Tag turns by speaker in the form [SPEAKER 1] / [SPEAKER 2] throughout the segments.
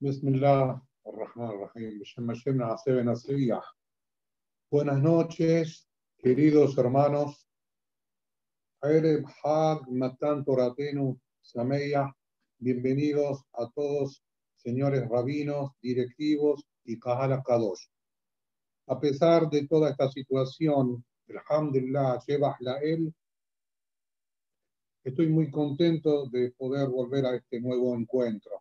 [SPEAKER 1] Bismillah ar-Rahman ar-Rahim. B'Shem Hashem Na'aseh v'Natzliach. Buenas noches, queridos hermanos. Erev Hag Matan Toratenu Sameach. Bienvenidos a todos, señores rabinos, directivos y Kahal Kadosh. A pesar de toda esta situación, alhamdulillah, Shebach Lael, estoy muy contento de poder volver a este nuevo encuentro.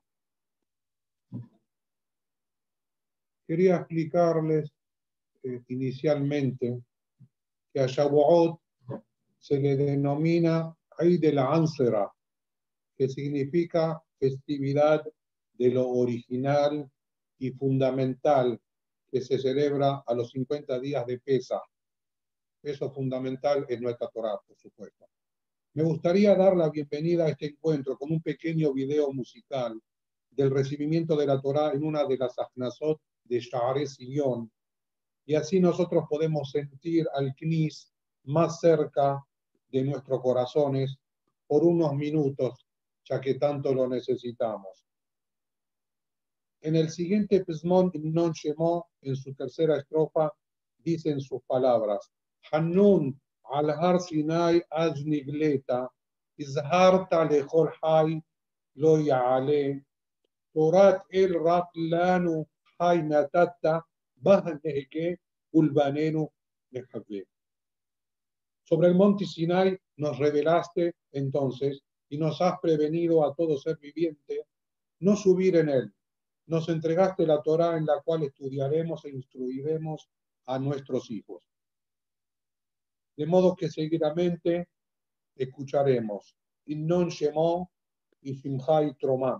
[SPEAKER 1] Quería explicarles inicialmente que a Shavuot se le denomina Eid el-Ansera, que significa festividad de lo original y fundamental que se celebra a los 50 días de Pesaj. Eso fundamental es nuestra Torá, por supuesto. Me gustaría dar la bienvenida a este encuentro con un pequeño video musical del recibimiento de la Torá en una de las Achnasot de Sha'arei Zion, y así nosotros podemos sentir al Knis más cerca de nuestros corazones por unos minutos, ya que tanto lo necesitamos. En el siguiente Pizmon Non Shemo, en su tercera estrofa, dicen sus palabras: Hanun al Har Sinai az nigleta, izharta lechol hay lo ya'ale, Torat el rat lanu hay natata, bahneke ulbanenu nehavé. Sobre el monte Sinai nos revelaste entonces y nos has prevenido a todo ser viviente no subir en él. Nos entregaste la Torá en la cual estudiaremos e instruiremos a nuestros hijos. De modo que seguidamente escucharemos Innon Shemo y Simchai Tromá.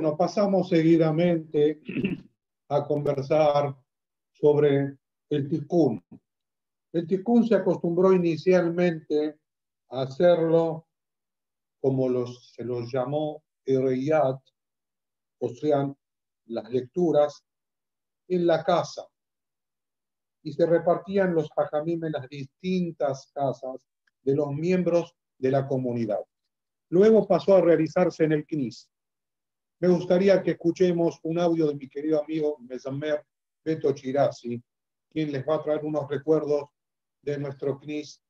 [SPEAKER 1] Bueno, pasamos seguidamente a conversar sobre el tikkun. El tikkun se acostumbró inicialmente a hacerlo como se los llamó Ereyat, o sea, las lecturas en la casa. Y se repartían los hajamim en las distintas casas de los miembros de la comunidad. Luego pasó a realizarse en el CNIS. Me gustaría que escuchemos un audio de mi querido amigo Mezamer Beto Chirasi, quien les va a traer unos recuerdos de nuestro CNIS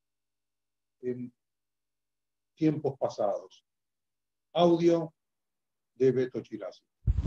[SPEAKER 1] en tiempos pasados. Audio de Beto Chirasi.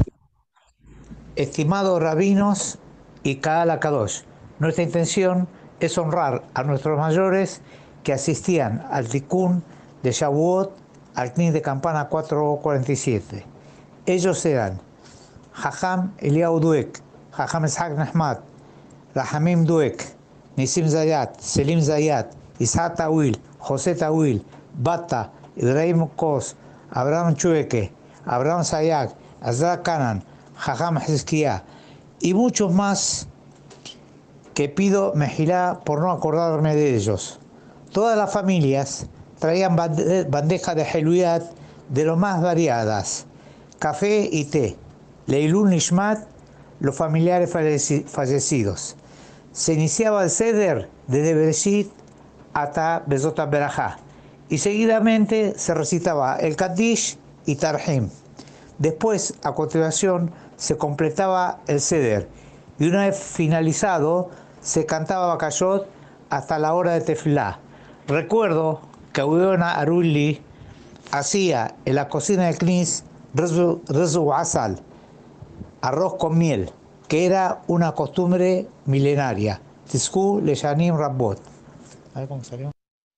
[SPEAKER 2] Estimados rabinos y Kaal HaKadosh, nuestra intención es honrar a nuestros mayores que asistían al Tikkun de Shavuot al CNIS de Campana 447. Ellos eran Jajam Eliyahu Duek, Jajam Ishaq Nahmat, Rahamim Duek, Nisim Zayat, Selim Zayat, Isaac Tawil, José Tawil, Bata, Ibrahim Kos, Abraham Chueque, Abraham Sayak, Azra Kanan, Jajam Hezquía y muchos más que pido mejilá por no acordarme de ellos. Todas las familias traían bandeja de heluyat de lo más variadas, café y té, Leilun Nishmat, los familiares fallecidos. Se iniciaba el Seder desde Bereshit hasta Bezot HaBerajá y seguidamente se recitaba el Kaddish y Tarhim. Después, a continuación, se completaba el Seder y una vez finalizado, se cantaba Bakayot hasta la hora de Tefilá. Recuerdo que Audona Aruli hacía en la cocina del CNIS Rezu Asal, arroz con miel, que era una costumbre milenaria. Tizku Leyanim Rabbot. A ver cómo salió.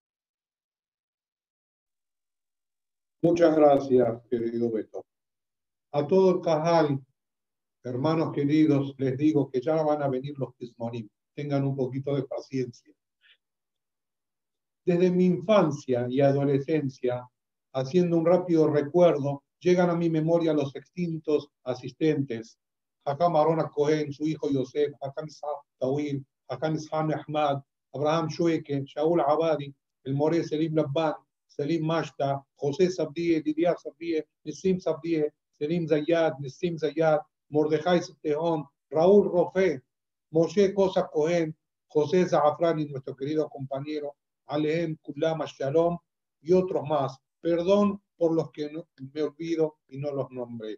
[SPEAKER 1] Muchas gracias, querido Beto. A todo el Cajal, hermanos queridos, les digo que ya van a venir los Tismonim. Tengan un poquito de paciencia. Desde mi infancia y adolescencia, haciendo un rápido recuerdo, llegan a mi memoria los extintos asistentes. Hakam Aaron Cohen, su hijo Yosef, Hakam Ishaq Tawil, Hakam Ishaq Ahmad, Abraham Shueke, Shaul Abadi, el Moré Selim Labban, Selim Mashta, José Sabdie, Didier Sabdie, Nissim Sabdie, Selim Zayad, Nissim Zayad, Mordejai Teón, Raúl Rofé, Moshe Cosa Cohen, José Zafrani, nuestro querido compañero, Aleem Kulam Shalom y otros más. Perdón por los que me olvido y no los nombré.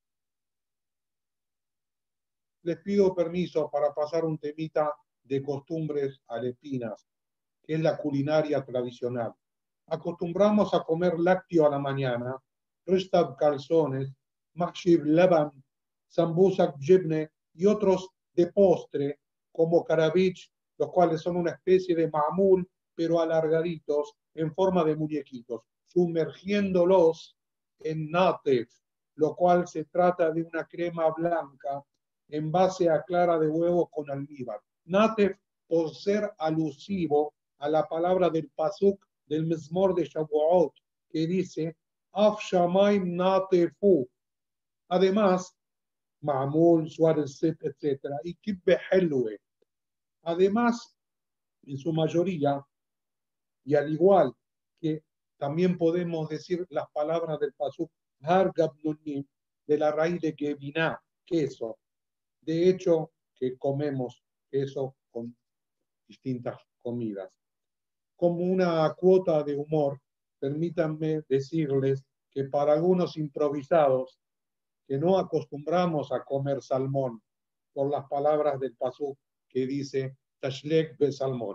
[SPEAKER 1] Les pido permiso para pasar un temita de costumbres alepinas, que es la culinaria tradicional. Acostumbramos a comer lácteo a la mañana, restab calzones, makshir laban, sambusak jibne y otros de postre, como karavich, los cuales son una especie de mamul, pero alargaditos, en forma de muñequitos, sumergiéndolos en natef, lo cual se trata de una crema blanca en base a clara de huevo con almíbar. Natef, por ser alusivo a la palabra del pasuk del Mezmor de Shavuot, que dice, Af Shamaim Natefu. Además, Ma'amul, Suárez, etc. Y Kibbe Helwe. Además, en su mayoría, y al igual que también podemos decir las palabras del pasuk Har Gabnunim, de la raíz de Gebiná, queso. De hecho, que comemos queso con distintas comidas. Como una cuota de humor, permítanme decirles que para algunos improvisados que no acostumbramos a comer salmón, por las palabras del pasuk que dice Tashlek be salmón.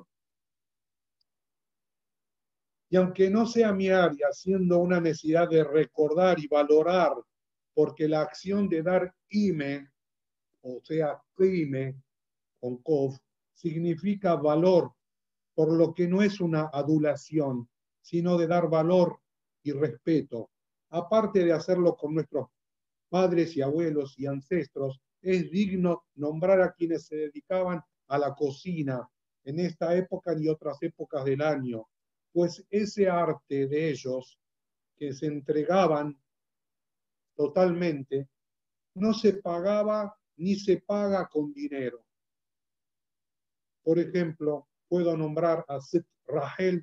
[SPEAKER 1] Y aunque no sea mi área, siendo una necesidad de recordar y valorar, porque la acción de dar ime, o sea, prime, con kof, significa valor, por lo que no es una adulación, sino de dar valor y respeto. Aparte de hacerlo con nuestros padres y abuelos y ancestros, es digno nombrar a quienes se dedicaban a la cocina en esta época y otras épocas del año, pues ese arte de ellos que se entregaban totalmente, no se pagaba ni se paga con dinero. Por ejemplo, puedo nombrar a Sit Rahel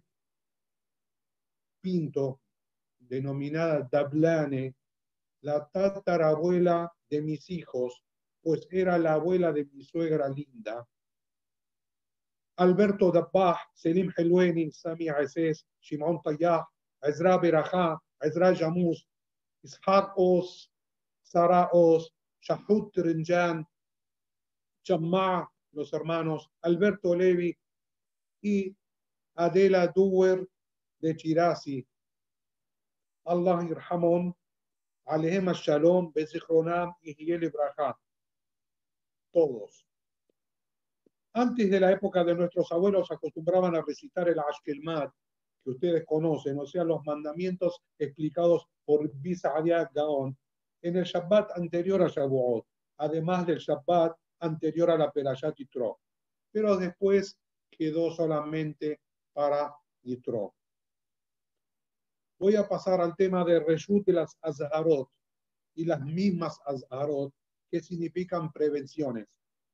[SPEAKER 1] Pinto, denominada Dablane, la tatarabuela de mis hijos, pues era la abuela de mi suegra linda. Alberto Dabbah, Selim Helweni, Sami Aziz, Shimon Tayyah, Ezra Berajá, Ezra Jamus, Ishaq Os, Sara Os, Shahut Rinjan, Chamma, los hermanos Alberto Levi y Adela Duwer de Chirasi. Allah Irhamon, Alehem Shalom, Bezichronam y Hiel Ibrahá. Todos. Antes de la época de nuestros abuelos acostumbraban a recitar el Ashkelmat, que ustedes conocen, o sea, los mandamientos explicados por Bisadia Gaon, en el Shabbat anterior a Shavuot, además del Shabbat anterior a la Perashat Yitro. Pero después quedó solamente para Yitro. Voy a pasar al tema de Reshut de las Azharot y las mismas Azharot, que significan prevenciones.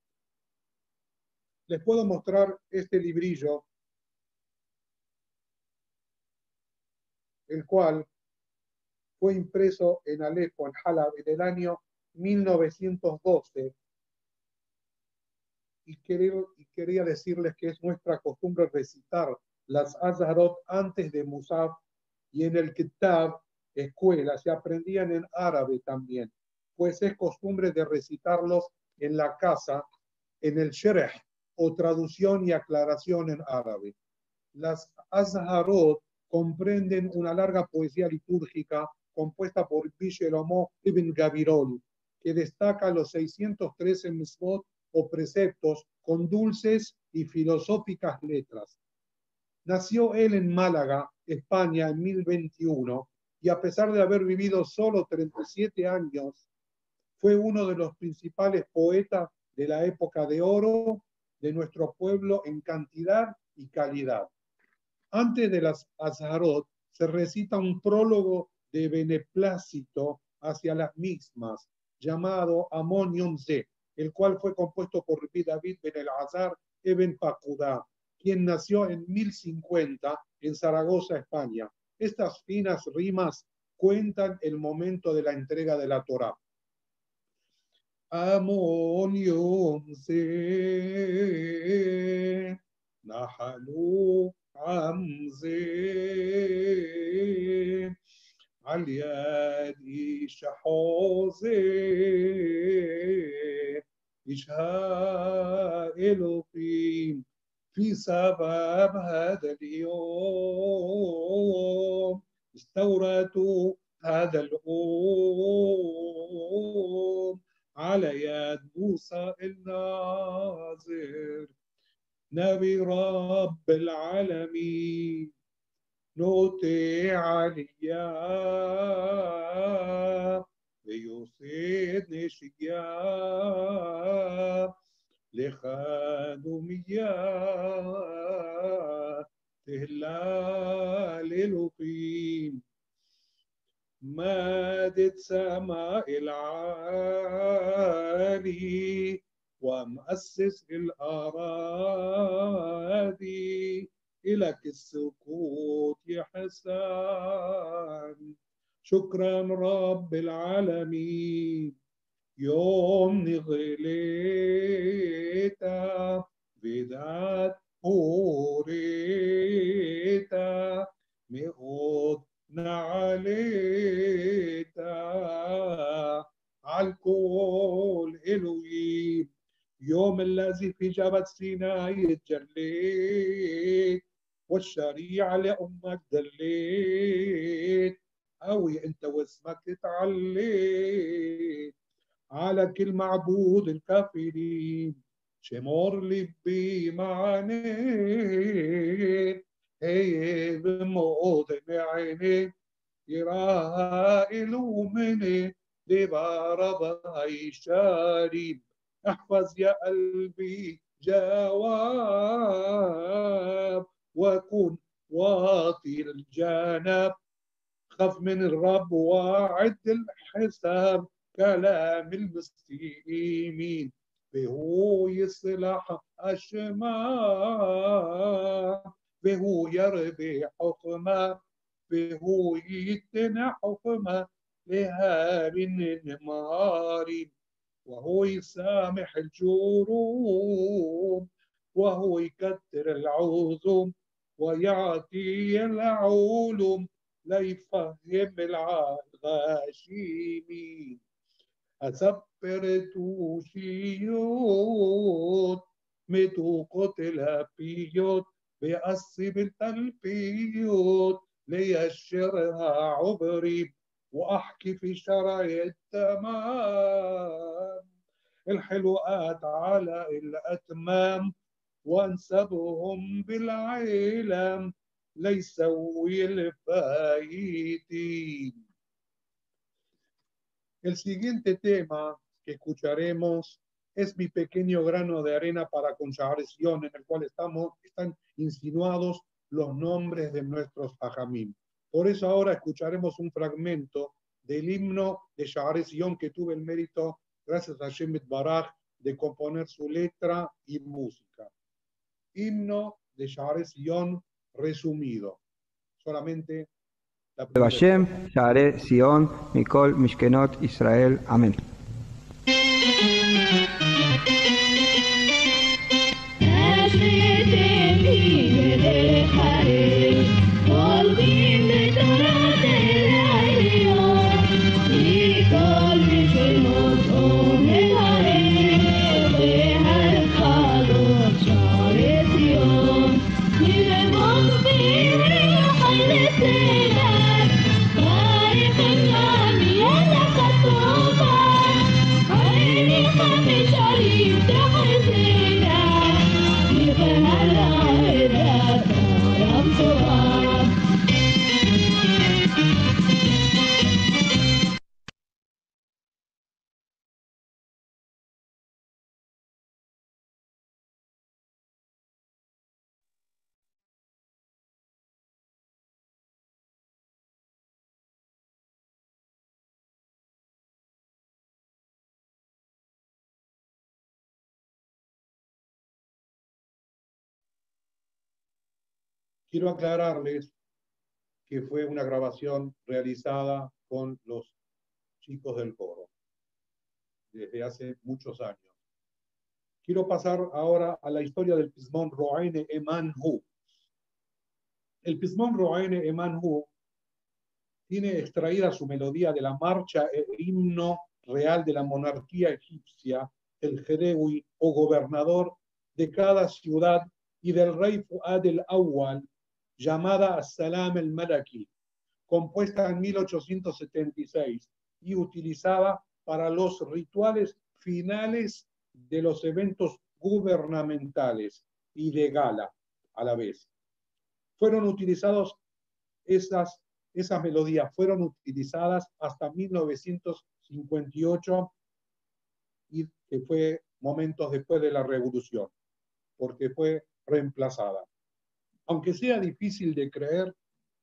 [SPEAKER 1] Les puedo mostrar este librillo, el cual fue impreso en Alepo, en Halab, en el año 1912. Y quería decirles que es nuestra costumbre recitar las Azharot antes de Musaf, y en el Kitab, escuela, se aprendían en árabe también, pues es costumbre de recitarlos en la casa, en el Shereh, o traducción y aclaración en árabe. Las Azharot comprenden una larga poesía litúrgica compuesta por Bishelomo ibn Gabirol, que destaca los 613 mitzvot o preceptos con dulces y filosóficas letras. Nació él en Málaga, España, en 1021, y a pesar de haber vivido solo 37 años, fue uno de los principales poetas de la época de oro de nuestro pueblo en cantidad y calidad. Antes de las Azharot se recita un prólogo de beneplácito hacia las mismas, llamado Amon Yom Zeh, el cual fue compuesto por David ben el-Azhar Eben Pakudá, quien nació en 1050 en Zaragoza, España. Estas finas rimas cuentan el momento de la entrega de la Torá. Amon Yom Zeh, Nahalu عمزي عاليد إيش حوزي إيشها إلوكيم في سبب هذا اليوم استوردوا هذا الأم على يد موسى الناظر نبي رب العالمين نوتي عليا ويوسيدني شيا لخادميا تهلال الوقيم مادت سماء العالي ومؤسس الأراضي إلك السكوت يا حسان شكرا رب العالمين يوم نغليتا بدات هوريتا مئود نعليتا عالكل إلويم يوم الذي في جبل سيناء اتجليت والشريعة لأمك دليت أوي أنت واسمك اتعليت على كل معبود الكافرين شمر لبي معنيت هي بموضع عيني يراها إلومني لباربها يشاري احفظ يا قلبي جواب وكن واطي الجانب خف من الرب وعد الحساب كلام المسلمين وهو يصلح أشمار وهو يربي حكمة وهو يتنى حكمة لها من النمار وهو يسامح الجروم وهو يكثر العزوم ويعطي العلوم ليفهم الغاشمين أسبر توشيوت متو قتل بيوت بأصب التلبيوت ليشرها عبري وأحكي في شرع التمام الحلوات على الأتمام وانسبهم بالعلم ليسوي الفايتين. El siguiente tema que escucharemos es mi pequeño grano de arena para con Sha'ar Zion, en el cual están insinuados los nombres de nuestros hajamim. Por eso ahora escucharemos un fragmento del himno de Sha'ar Zion que tuve el mérito, gracias a Hashem Baraj, de componer su letra y música. Himno de Sha'ar Zion resumido. Solamente
[SPEAKER 3] Hashem, Sha'ar Zion, Mikol Mishkenot Israel. Amén.
[SPEAKER 1] Quiero aclararles que fue una grabación realizada con los chicos del coro desde hace muchos años. Quiero pasar ahora a la historia del Pismón Ro'ene Emanhu. El Pismón Ro'ene Emanhu tiene extraída su melodía de la marcha e himno real de la monarquía egipcia, el Jerewi o gobernador de cada ciudad y del rey Fuad el-Awwal, llamada As-Salam el-Malaki, compuesta en 1876 y utilizada para los rituales finales de los eventos gubernamentales y de gala a la vez. Fueron utilizados esas melodías fueron utilizadas hasta 1958 y que fue momentos después de la revolución, porque fue reemplazada. Aunque sea difícil de creer,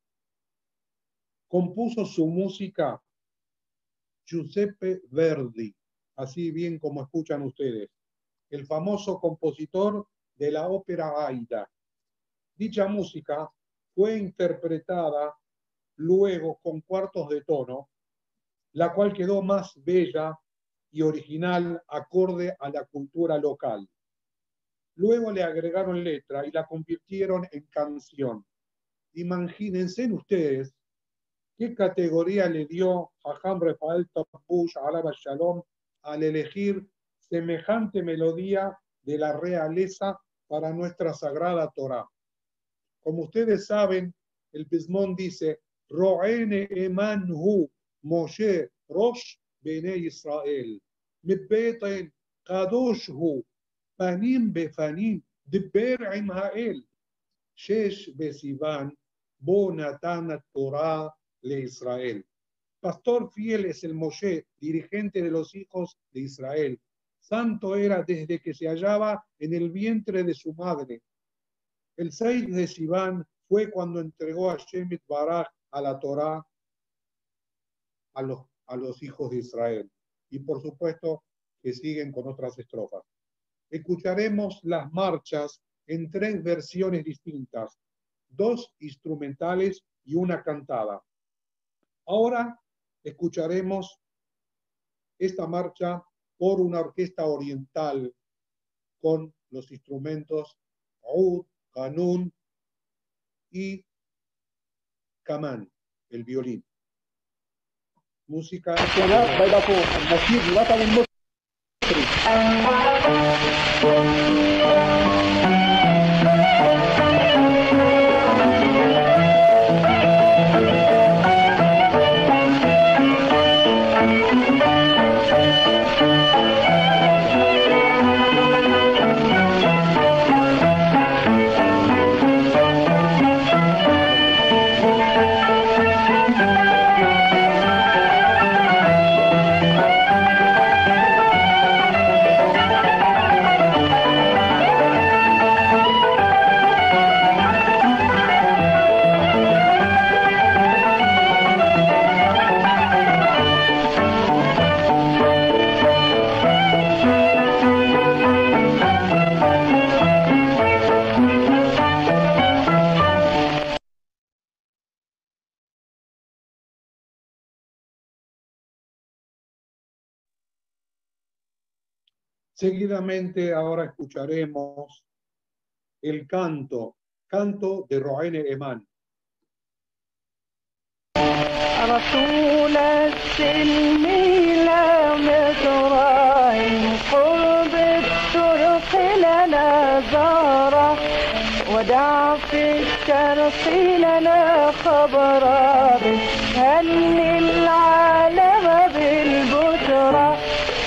[SPEAKER 1] compuso su música Giuseppe Verdi, así bien como escuchan ustedes, el famoso compositor de la ópera Aida. Dicha música fue interpretada luego con cuartos de tono, la cual quedó más bella y original acorde a la cultura local. Luego le agregaron letra y la convirtieron en canción. Imagínense ustedes qué categoría le dio Jajam Rafael Tapush Alaba Shalom al elegir semejante melodía de la realeza para nuestra sagrada Torá. Como ustedes saben, el Pismón dice Ro'ene Emanhu Moshe Rosh Bene Israel Mibeten Kadoshhu Panim Befanim Dibber Im Ha'el Shesh Besivan Bo Natan Torah le Israel. Pastor fiel es el Moshe, dirigente de los hijos de Israel. Santo era desde que se hallaba en el vientre de su madre. El 6 de Sivan fue cuando entregó a Shemit Baraj a la Torá a los hijos de Israel. Y por supuesto que siguen con otras estrofas. Escucharemos las marchas en 3 versiones distintas, 2 instrumentales y una cantada. Ahora escucharemos esta marcha por una orquesta oriental con los instrumentos oud, kanun y kaman, el violín. Música. Seguidamente ahora escucharemos el canto de Roene Eman.
[SPEAKER 4] رسول السلم لا مزرعي قرب الطرق لنا زارة ودع في الشرق لنا خبرا هني العالم بالبشرى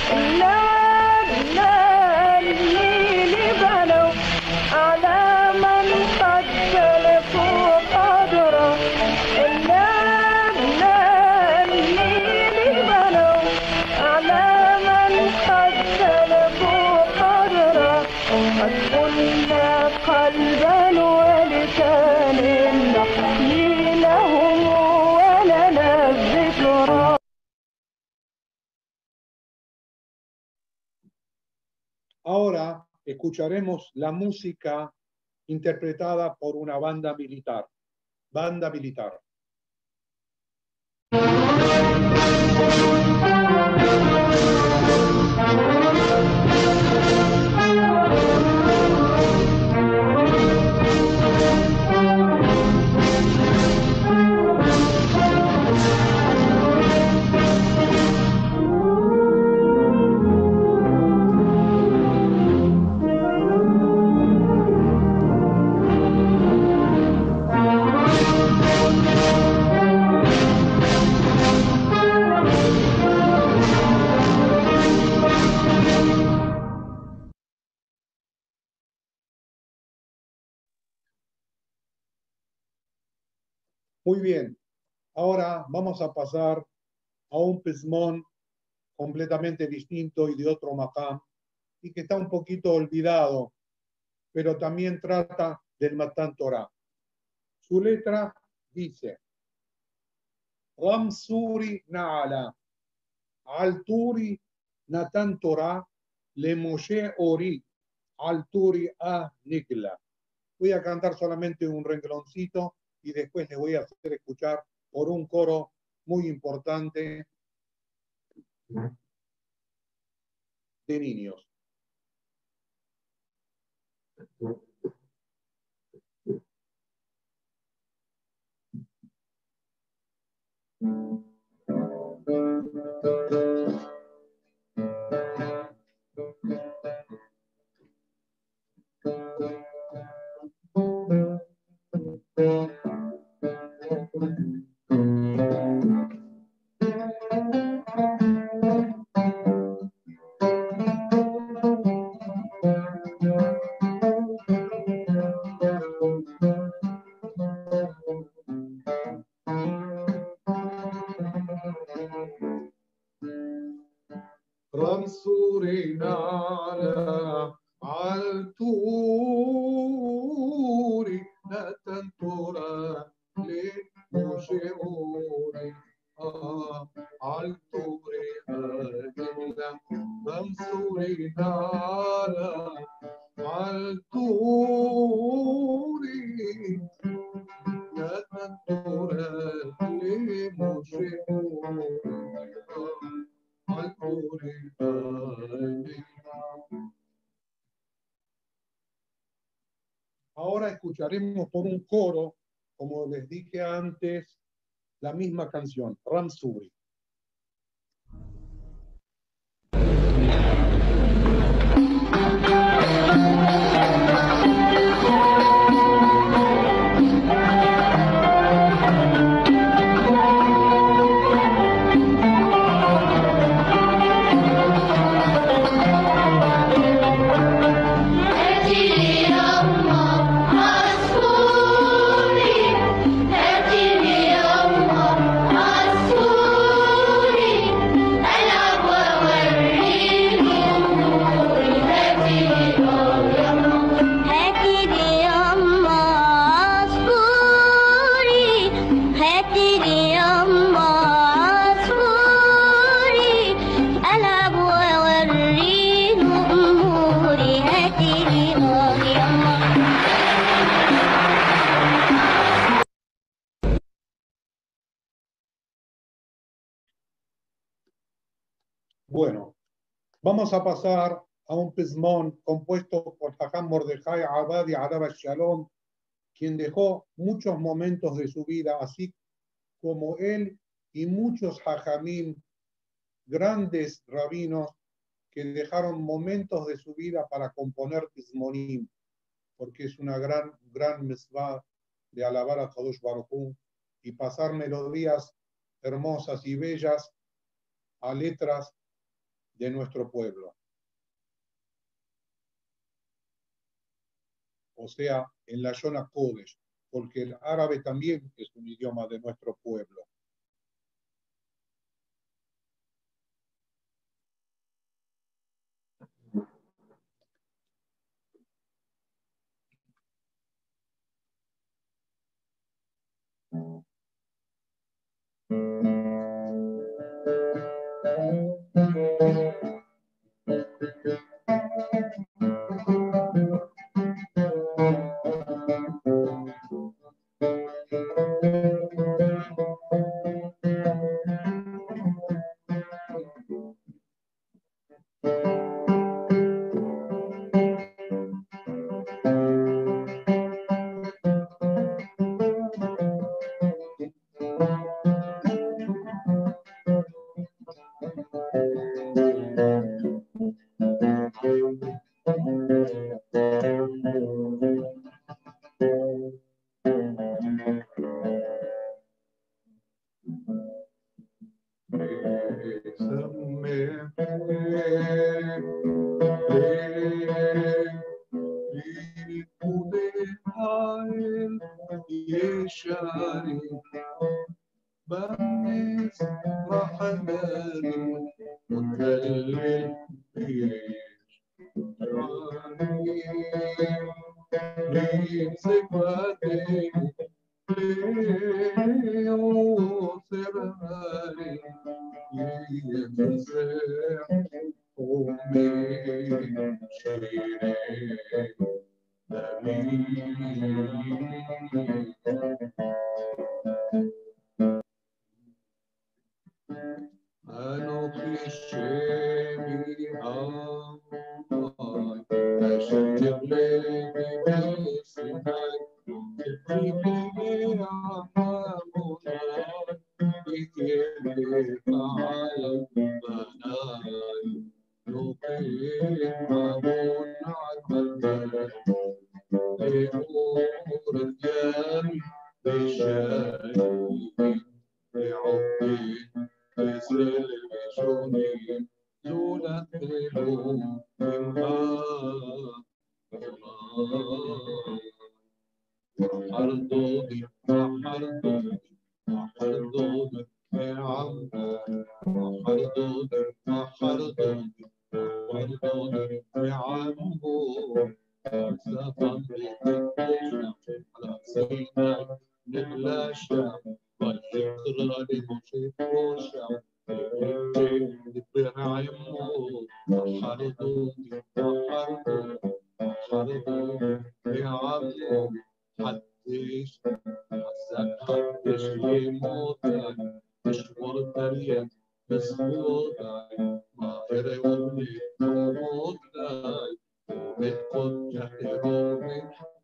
[SPEAKER 1] Ahora escucharemos la música interpretada por una banda militar. Banda militar. Muy bien, ahora vamos a pasar a un pezmón completamente distinto y de otro maqam, y que está un poquito olvidado, pero también trata del Matan Torah. Su letra dice: Ramsuri Naala, Alturi Natan Torah, Le Moshe Ori, Alturi A Nikla. Voy a cantar solamente un rengloncito y después les voy a hacer escuchar por un coro muy importante de niños. escucharemos por un coro, como les dije antes, la misma canción, Ram Suri. Bueno, vamos a pasar a un pizmón compuesto por Jajam Mordejai Abadi Alaba Shalom, quien dejó muchos momentos de su vida, así como él y muchos Jajamim, grandes rabinos, que dejaron momentos de su vida para componer pizmonim, porque es una gran mitzvah de alabar a Kadosh Baruj Hu y pasar melodías hermosas y bellas a letras de nuestro pueblo. O sea, en la Shona Kodesh, porque el árabe también es un idioma de nuestro pueblo.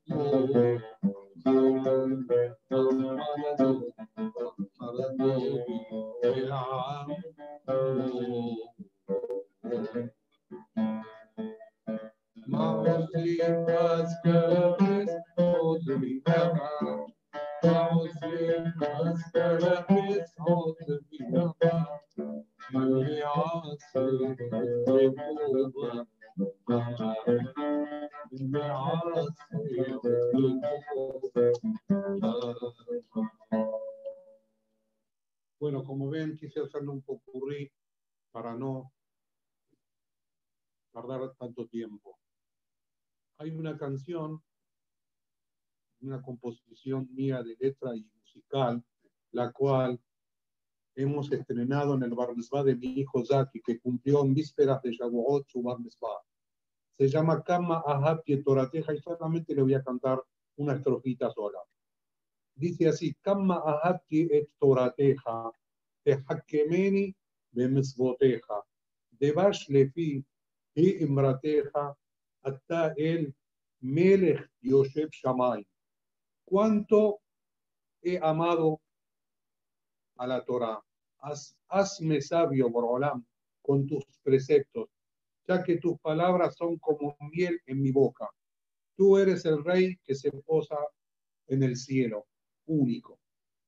[SPEAKER 1] Bueno, como ven, quise hacerle un popurrí para no tardar tanto tiempo. Hay una canción, una composición mía de letra y musical, la cual hemos estrenado en el Bar Mitzvah de mi hijo Zaki, que cumplió en vísperas de Shavuot su Bar Mitzvah. Se llama Kama Ahabti Torateja y solamente le voy a cantar una estrofita sola. Dice así: Kama Ahabti et Torateja, Tehakemeni bemitzvoteja, Devash lefi hi imrateja, Atta el Melech Yosef Shamay. Cuánto he amado a la Torah. Hazme sabio, Borolam, con tus preceptos, ya que tus palabras son como miel en mi boca. Tú eres el rey que se posa en el cielo, único.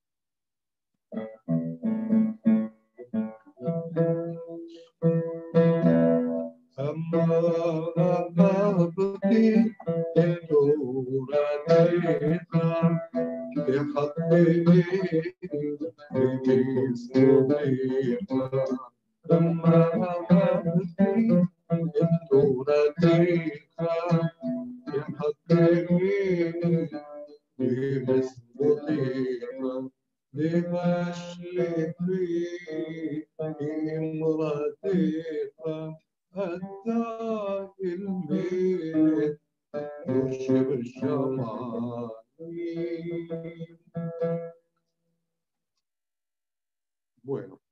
[SPEAKER 1] Bueno,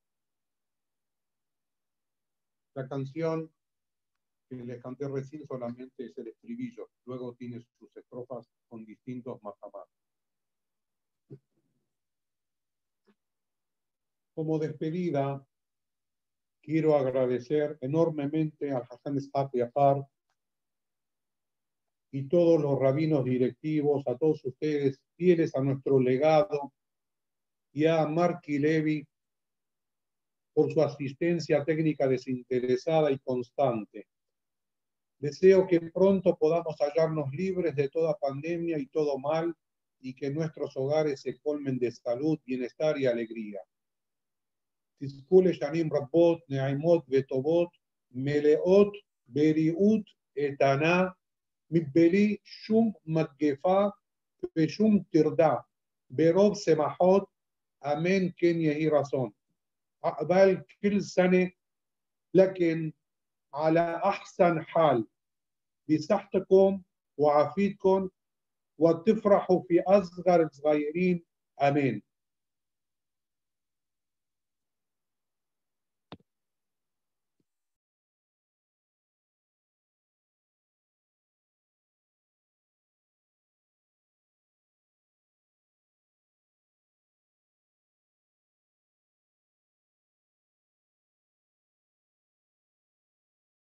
[SPEAKER 1] la canción que les canté recién solamente es el estribillo, luego tiene sus estrofas con distintos matamás. Como despedida, quiero agradecer enormemente a Hassan Ishaq Yafar y todos los rabinos directivos, a todos ustedes fieles a nuestro legado, y a Marky Levy por su asistencia técnica desinteresada y constante. Deseo que pronto podamos hallarnos libres de toda pandemia y todo mal, y que nuestros hogares se colmen de salud, bienestar y alegría. תזכו לשנים רבות, נעימות וטובות, מלאות בריאות איתנה, מבלי שום מגפה ושום טרדה, ברוב שמחות, אמן כן יהי רצון. عقبال كل سنة لكن على أحسن حال بصحتكم وعافيتكم وتفرحوا في أصغر الصغيرين. آمين.